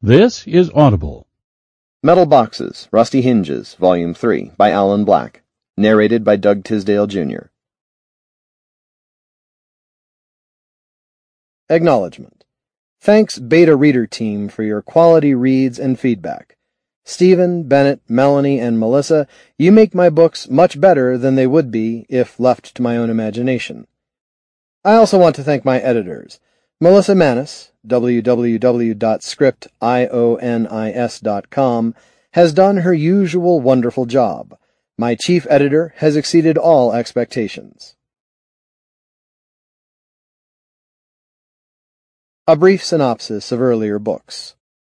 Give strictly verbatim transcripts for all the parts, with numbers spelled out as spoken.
This is Audible. Metal Boxes, Rusty Hinges, Volume three, by Alan Black. Narrated by Doug Tisdale, Junior Acknowledgement. Thanks Beta Reader Team for your quality reads and feedback. Stephen, Bennett, Melanie, and Melissa, you make my books much better than they would be if left to my own imagination. I also want to thank my editors. Melissa Manis, w w w dot script ionis dot com, has done her usual wonderful job. My chief editor has exceeded all expectations. A brief synopsis of earlier books.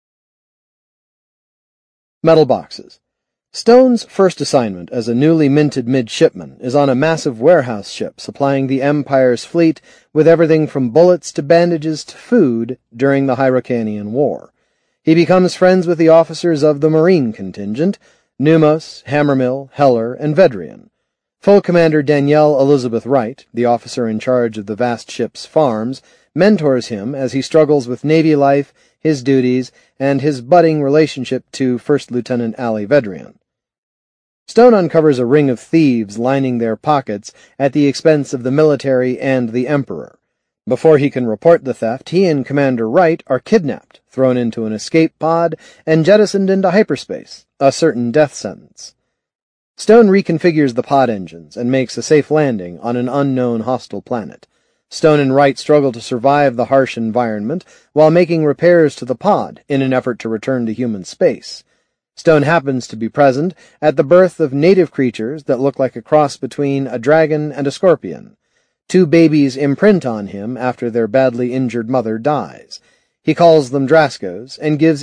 Metal Boxes. Stone's first assignment as a newly minted midshipman is on a massive warehouse ship supplying the Empire's fleet with everything from bullets to bandages to food during the Hyrcanian War. He becomes friends with the officers of the Marine contingent, Numos, Hammermill, Heller, and Vedrian. Full Commander Danielle Elizabeth Wright, the officer in charge of the vast ship's farms, mentors him as he struggles with Navy life, his duties, and his budding relationship to First Lieutenant Ali Vedrian. Stone uncovers a ring of thieves lining their pockets at the expense of the military and the Emperor. Before he can report the theft, he and Commander Wright are kidnapped, thrown into an escape pod, and jettisoned into hyperspace, a certain death sentence. Stone reconfigures the pod engines and makes a safe landing on an unknown hostile planet. Stone and Wright struggle to survive the harsh environment while making repairs to the pod in an effort to return to human space. Stone happens to be present at the birth of native creatures that look like a cross between a dragon and a scorpion. Two babies imprint on him after their badly injured mother dies. He calls them Draskos and gives